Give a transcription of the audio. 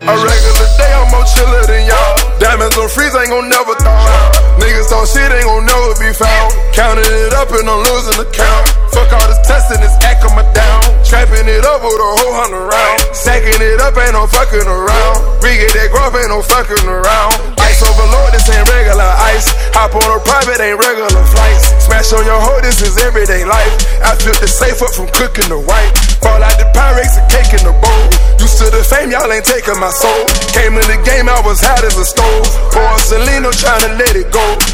A regular day, I'm more chiller than y'all. Diamonds on freeze, ain't gon' never thaw out. Niggas talk shit, ain't gon' never be found. Counting it up and I'm losing the count. Fuck all this testing, this act on my down. Trapping it up with a whole 100 round. Sacking it up, ain't no fucking around. We get that growth, ain't no fucking around. Ice overload, this ain't regular ice. Hop on a private, ain't regular flights. Smash on your hoe, this is everyday life. I flip the safe up from cooking the white. Fall out the Pyrex and cake in the bowl. Used to the fame, y'all ain't taking my soul. Came in the game, I was hot as a stove. Pour Selena, tryna let it go.